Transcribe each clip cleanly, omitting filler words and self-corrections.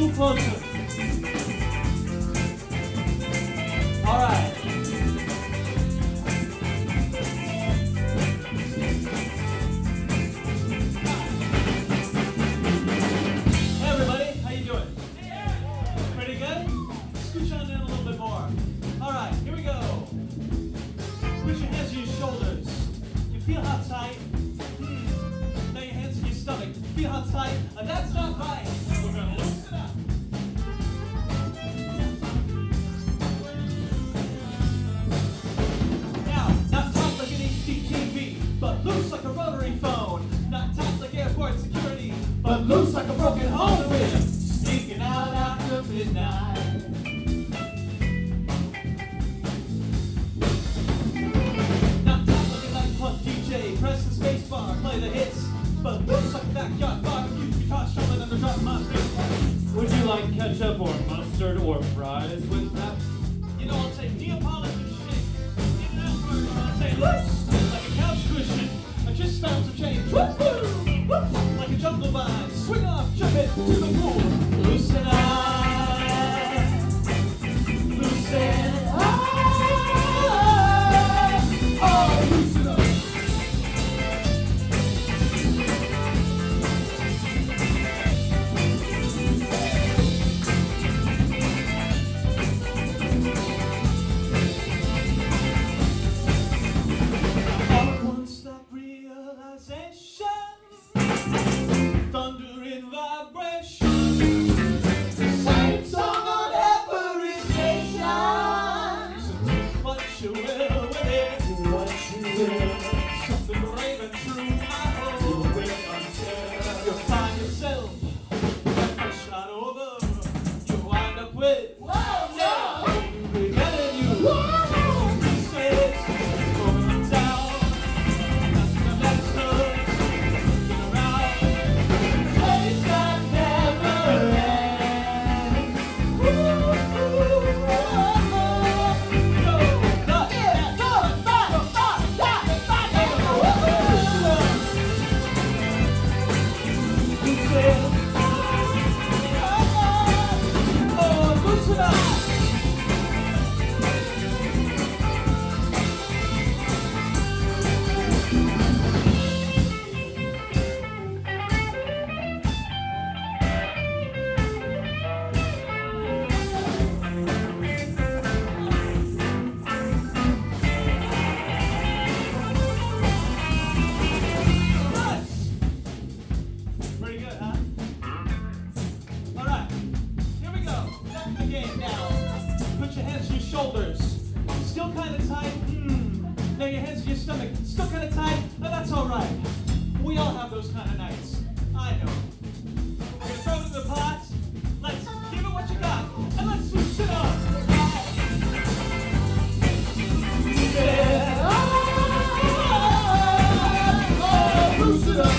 Move closer. All right. Hey everybody, how you doing? Pretty good? Scooch on in a little bit more. All right, here we go. Put your hands on your shoulders. You feel how tight? Now your hands on your stomach. You feel how tight? That's not right. We're gonna loosen up. Now, not tight like an HDTV, but loose like a rotary phone. Not tight like airport security, but loose like a broken home. We're sneaking out after midnight. Press the space bar, play the hits, but loose like a backyard barbecue. Guitar strumming under drop my face. Would you like ketchup or mustard or fries with that? You know, I'll take Neapolitan shake. In that part, I'll say loose like a couch cushion. I just found some change. Woo-hoo! Woo! Like a jungle vine. Swing off, jump it to the pool. Loosen up. Loosen up. Oh, loosen up. Thundering vibration, the same song on every station. So take what you will with it, what you will. Something raving through my whole way until you find yourself a shot over. You wind up with, whoa, no, regretting you. Pieces going down. Nothing of that stuff. Shoulders, still kind of tight. Now your hands in your stomach, still kind of tight. Now that's all right. We all have those kind of nights. I know. We're gonna throw it in the pot. Let's give it what you got, and let's switch it up. Yeah. Oh, loosen up.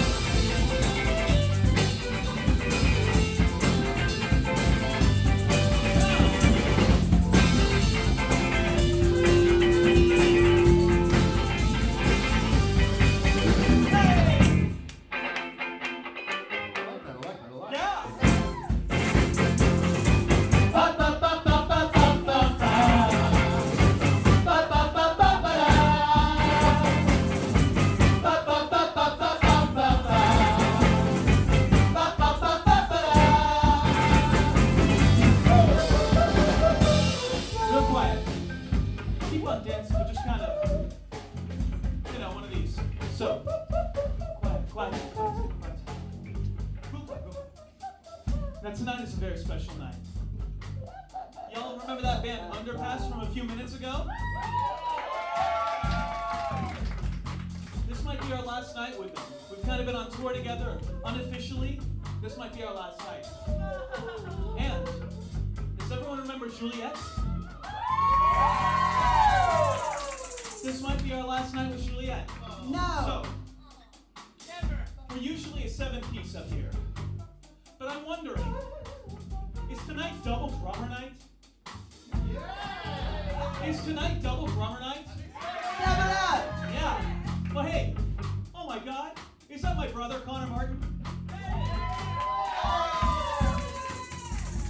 Now tonight is a very special night. Y'all remember that band Underpass from a few minutes ago? This might be our last night with them. We've kind of been on tour together unofficially. This might be our last night. And does everyone remember Juliet? This might be our last night with Juliet. No. So, we're usually a 7-piece up here. But I'm wondering, is tonight double drummer night? Yeah! Is tonight double drummer night? Yeah. Well, hey, oh my God, is that my brother, Connor Martin?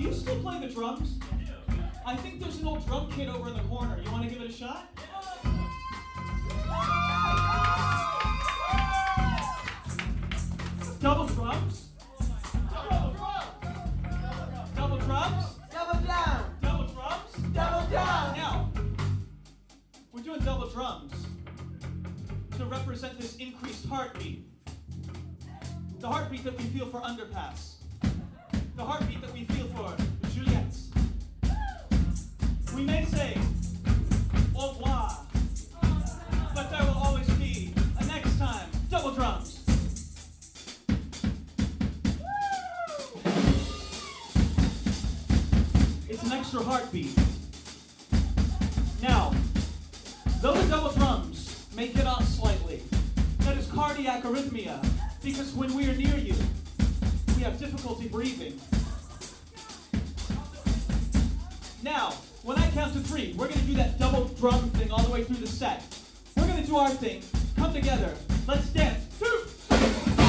you still play the drums? I think there's an old drum kit over in the corner. You want to give it a shot? Double drums? Double drums? Double drums? Double down. Double drums? Double down. Now, we're doing double drums to represent this increased heartbeat. The heartbeat that we feel for Underpass. The heartbeat that we feel for Juliet's. We may say, au revoir, but there will always be a next time. Double drums. It's an extra heartbeat. Now, though the double drums may get off slightly, that is cardiac arrhythmia, because when we are near you, we have difficulty breathing. Now, when I count to 3, we're going to do that double drum thing all the way through the set. We're going to do our thing. Come together. Let's dance. 2, 3.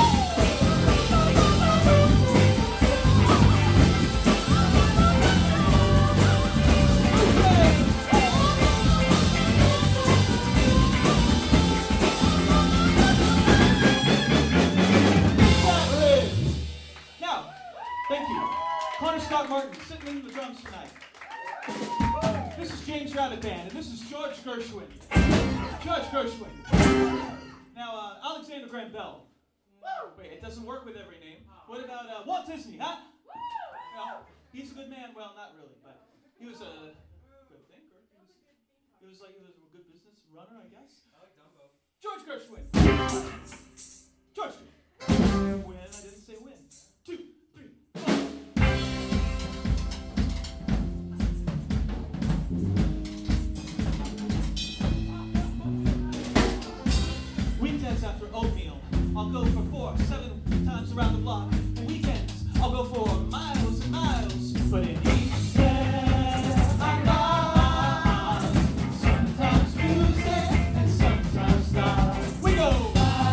Now, thank you. Connor Scott Martin sitting in the drums tonight. This is James Rabbit Band, and this is George Gershwin. George Gershwin. Now, Alexander Graham Bell. Wait, it doesn't work with every name. What about Walt Disney, huh? Well, he's a good man. Well, not really, but he was a good thinker. He was a good business runner, I guess. I like Dumbo. George Gershwin. George. When I didn't say when. 2, 3, 4. Weekends after oatmeal, I'll go for 4, 7 times around the block. Weekends, I'll go for miles and miles. But in each step, I'm lost. Sometimes music and sometimes stars. We go.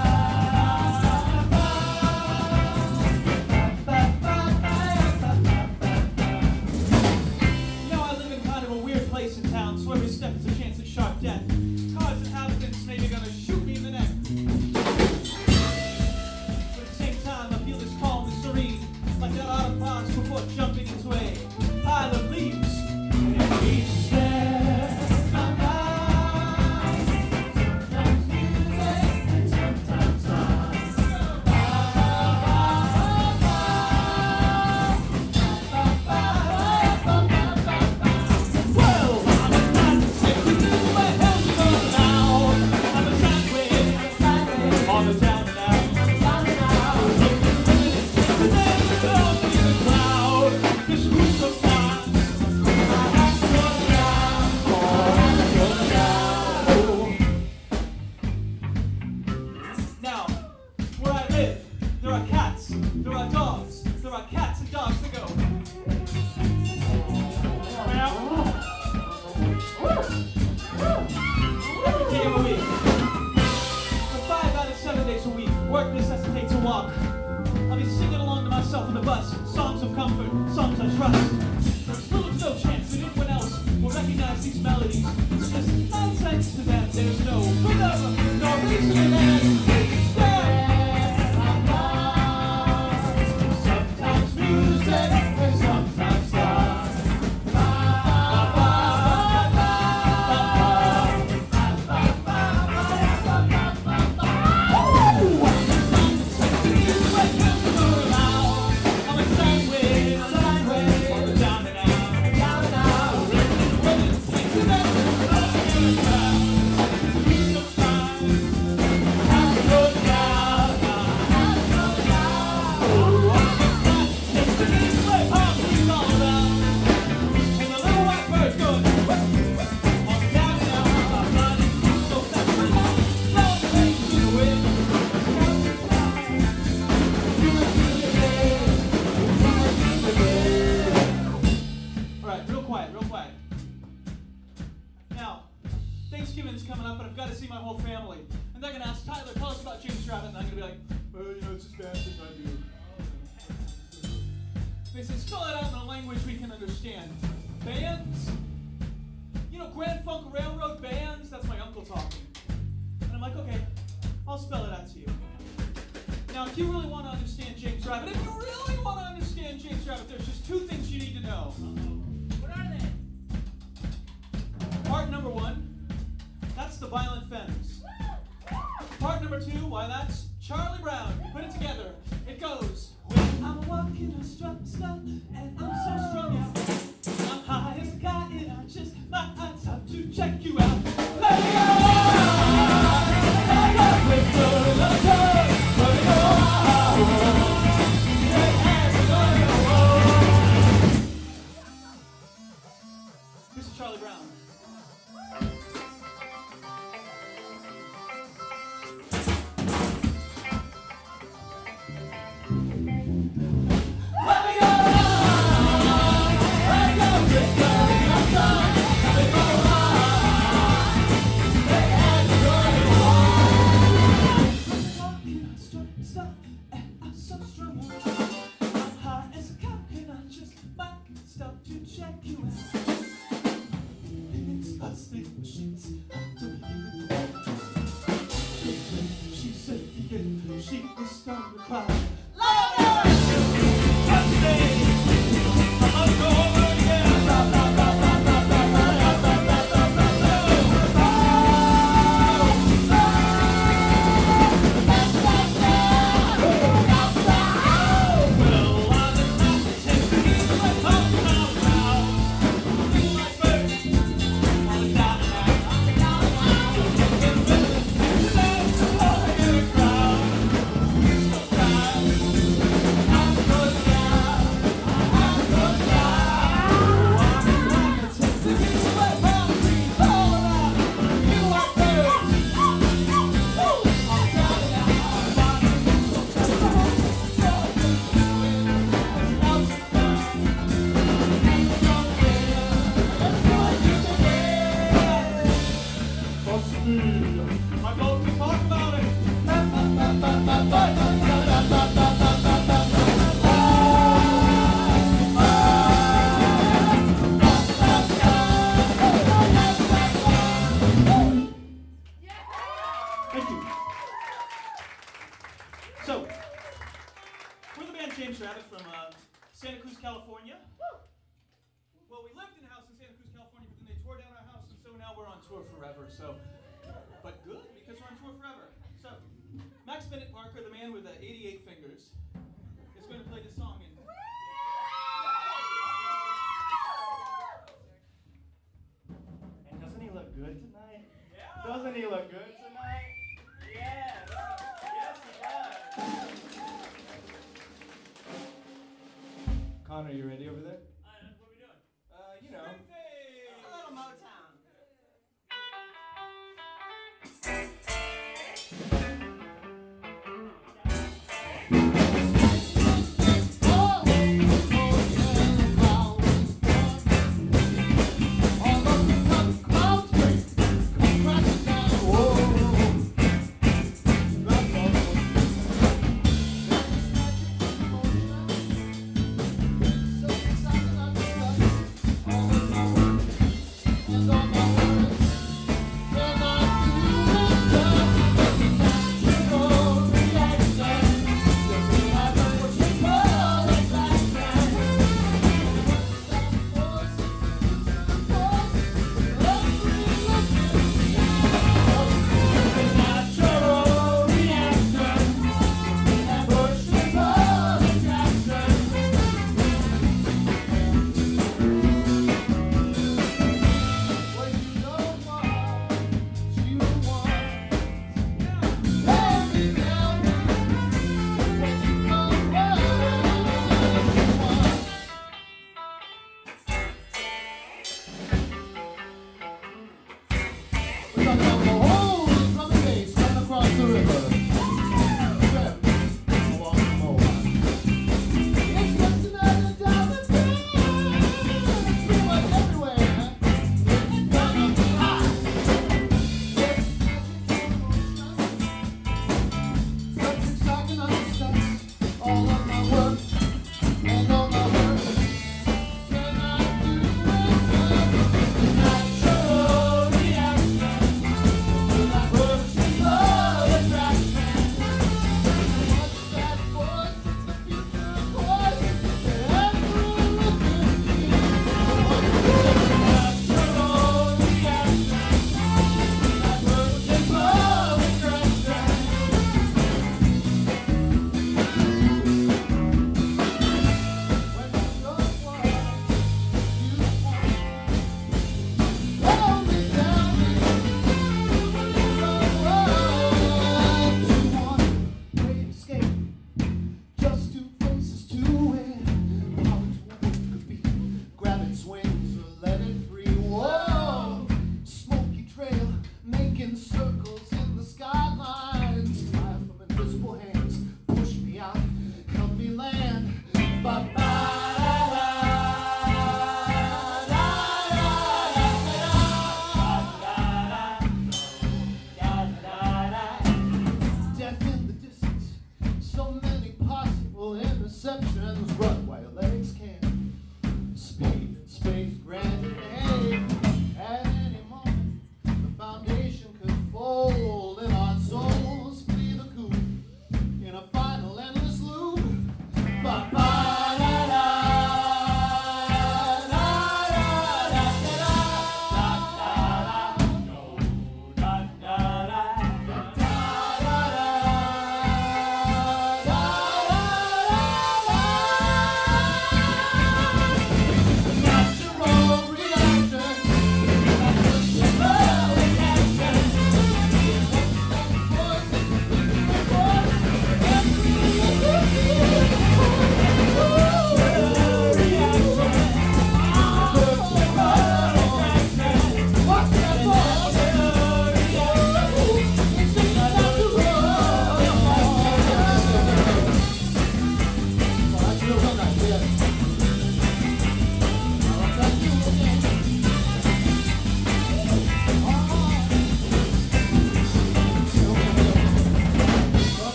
Now I live in kind of a weird place in town, so every step is a chance at sharp death. Cars and inhabitants may be gonna shoot me in the neck. But at the same time, I feel this calm and serene, like that autumn pause before jumping into a pile of leaves. And in each step, I'm lost. Sometimes music and sometimes stars. Well, I'm a dancer, my hands go down. I'm a sandwich on the town now. The name of the cloud, this room so fast. I have to go down, Now, where I live, there are cats, there are dogs, there are cats and dogs to go. Every day of the week. For 5 out of 7 days a week, work necessitates a walk. I'll be singing along to myself in the bus, songs of comfort, songs I trust. There's little to no chance that anyone else will recognize these melodies. It's just nonsense to them. There's no rhythm, no reason in it. Instead, I'm lost. Sometimes music and sometimes stars. Thanksgiving's coming up, and I've got to see my whole family. And they're going to ask, Tyler, tell us about James Rabbit. And I'm going to be like, well, it's just bad thing I do. They say, spell it out in a language we can understand. Bands? You know, Grand Funk Railroad bands? That's my uncle talking. And I'm like, okay, I'll spell it out to you. Now, if you really want to understand James Rabbit, there's just two things you need to know. What are they? Part number one, that's the Violent Femmes. Part number two, why that's Charlie Brown. You put it together, it goes. When I'm walking, I strut stuff, and I'm so strung out. I'm high as a kite, and I just my eyes have to check you out. Let me go! Let me go! Let me go! This is Charlie Brown. She was starting to cry. My goal to talk about it. Thank you. So, we're the band James Rabbit from Santa Cruz, California. Well, we lived in a house in Santa Cruz, California, but then they tore down our house, and so now we're on tour forever. So, but good, because we're on tour forever. So, Max Bennett Parker, the man with the 88 fingers, is going to play this song. And doesn't he look good tonight? Yeah. Doesn't he look good tonight? Yes. Yes, he does. Connor, you ready over there? What are we doing? You know. A little Motown. So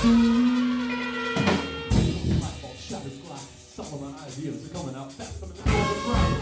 Light bulb shatters glass. Some of my ideas are coming out fast. I'm in the golden brown.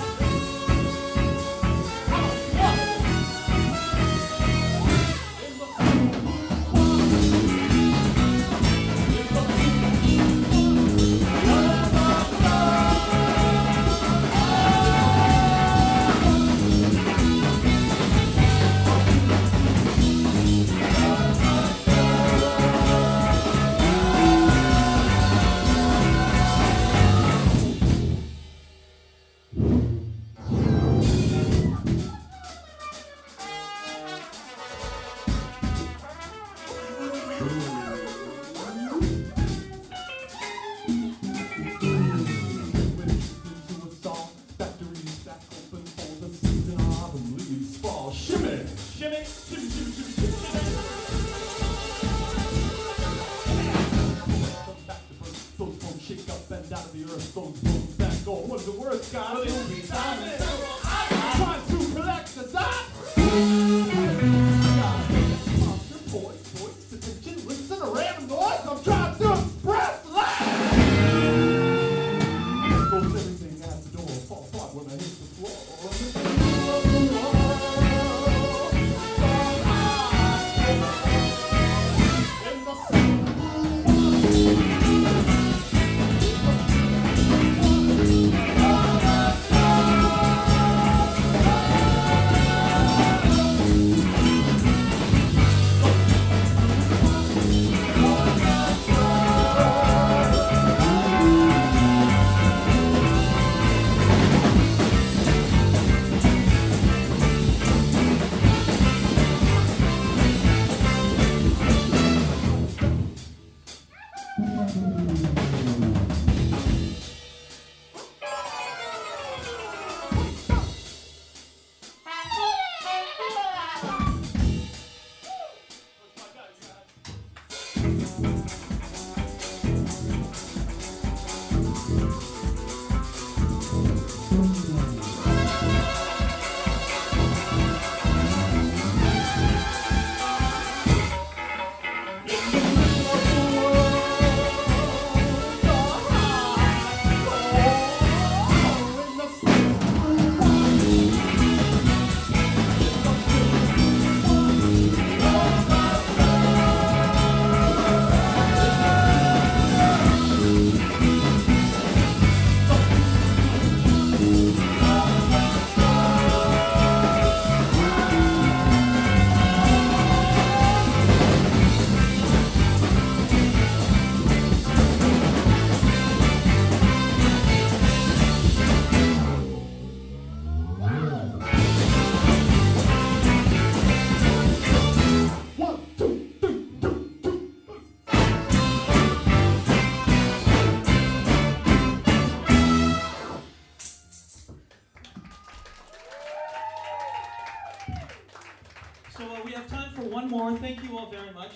We have time for one more. Thank you all very much.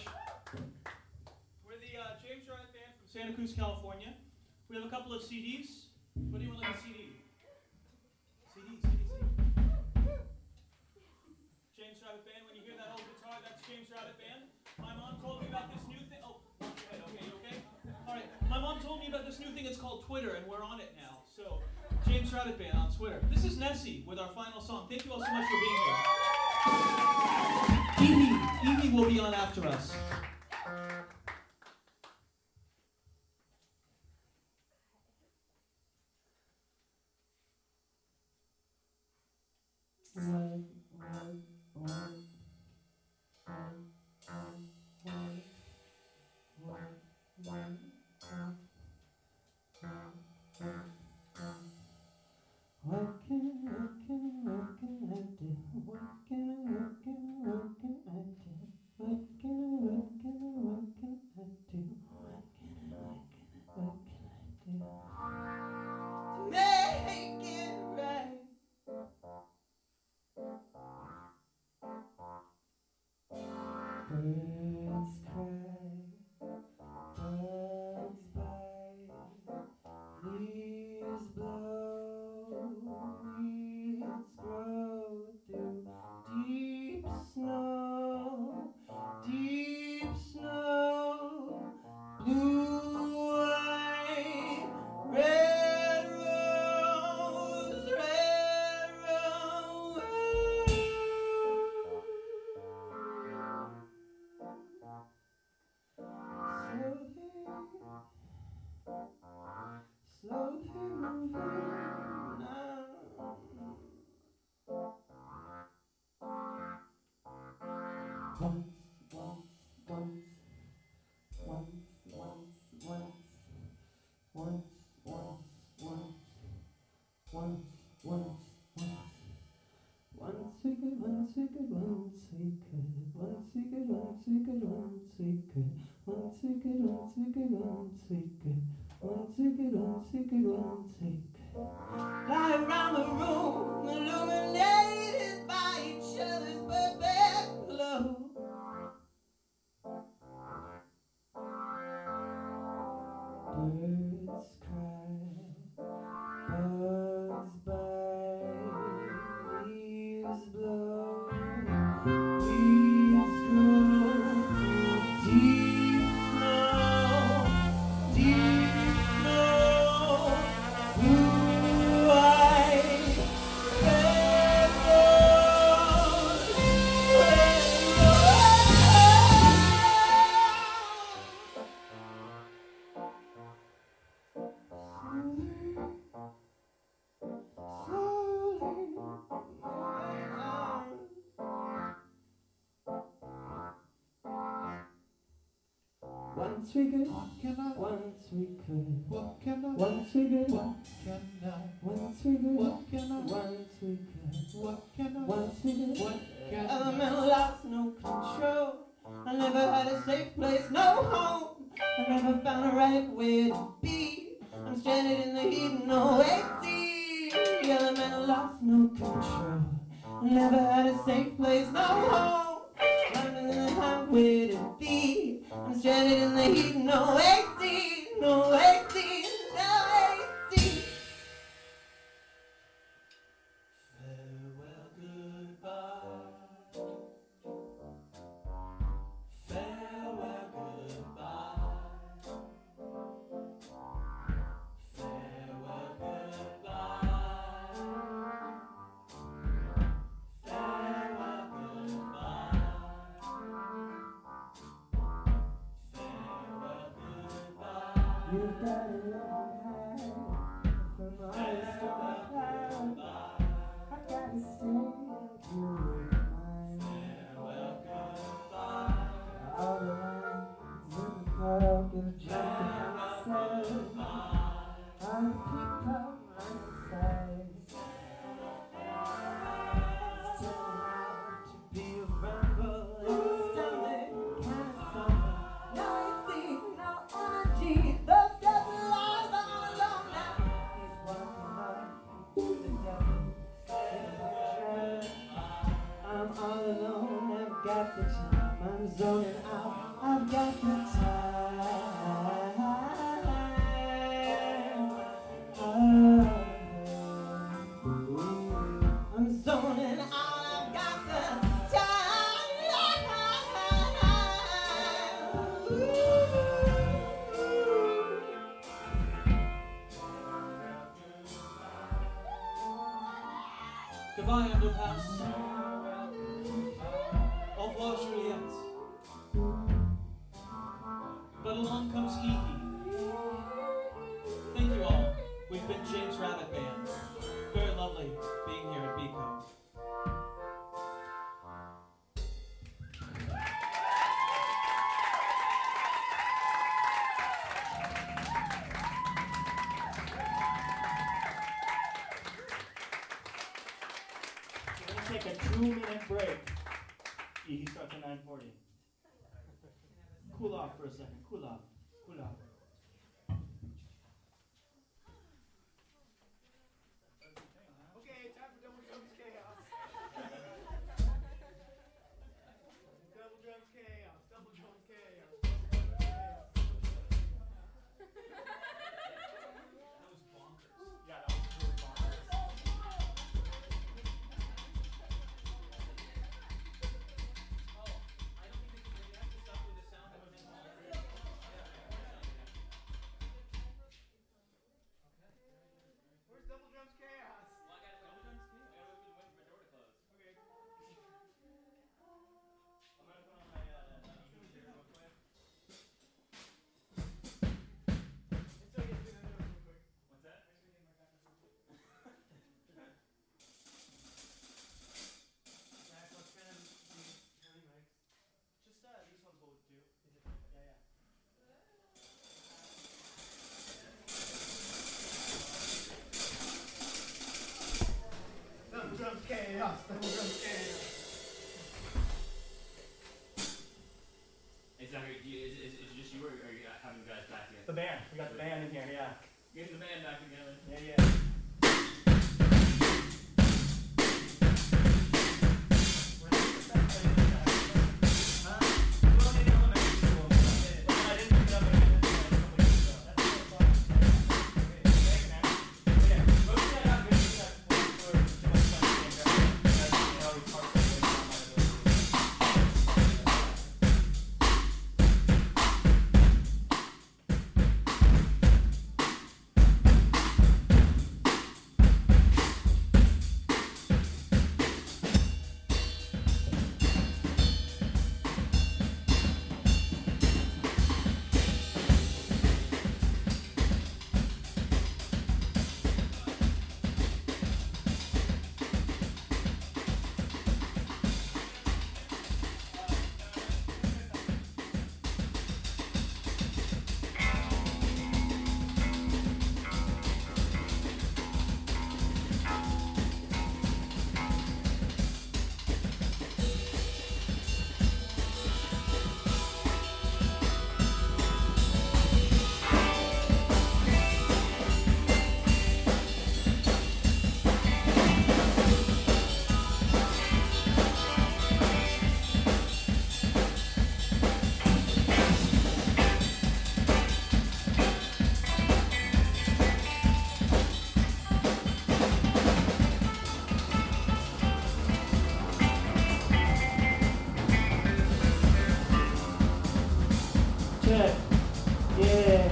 We're the James Riley Band from Santa Cruz, California. We have a couple of CDs. What do you want like a CD? CD. James Riley Band. When you hear that old guitar, that's James Riley Band. My mom told me about this new thing. Oh, go ahead. Okay, you okay? All right. My mom told me about this new thing. It's called Twitter, and we're on it now. So, James Riley Band on Twitter. This is Nessie with our final song. Thank you all so much for being here. Evie will be on after us. Make it right. secret, one secret, one secret, one secret, one secret, one secret, one secret, one secret, one secret, one secret, one secret. Fly around the room, illuminated by each other's perfect glow. Birds cry, bugs bite, leaves blow, weeds grow, deep snow, blue-eyed once we could, once we could, once we could, once we could, once we could, elemental lost no control. I never had a safe place, no home. I never found a right way to be. I'm stranded in the heat, no AC. Elemental lost no control. I never had a safe place, no home. I'm in the highway to be. I'm stranded in the heat, no AC, no AC, no AC. Farewell, goodbye. Farewell, goodbye. Farewell, goodbye. Farewell, goodbye. You've got a long high from all this storm cloud. I gotta stay until mine. Farewell, goodbye. All the lines in the park and jumping outside. All the people inside. It's turning out to be a rumble in the stomach kind of summer. No AC, no energy. Those guys alive all alone now. He's walking up to the devil in a train. I'm all alone, I've got the time. I'm zoning out, I've got the time. I'm zoning out, I've got the Goodbye, Underpass. Au revoir, Juliet. But along comes Kiki. Thank you all. We've been James Rabbit Band. Very lovely being here at Beacon. Take a 2-minute break. He starts at 9:40. Cool off for a second. Cool off. Cool off. Okay, time for Double Drums Chaos. Double Drums Chaos. Double Drums Chaos. That was bonkers. Yeah, that was really bonkers. Oh, I don't think they have to stop with the sound of it. having you guys back in. The band. We got the band in here, yeah. Getting the band back together. Yeah, yeah. Check. Yeah.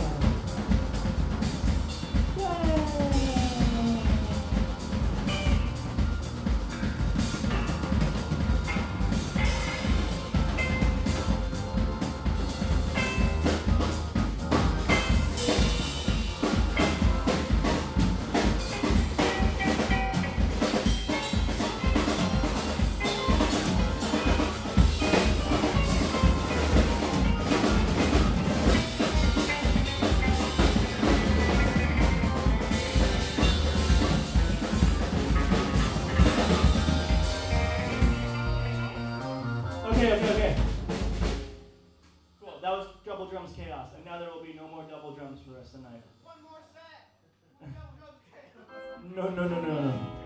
Okay. Cool. That was double drums chaos, and now there will be no more double drums for the rest of the night. One more set. Double drums chaos. No.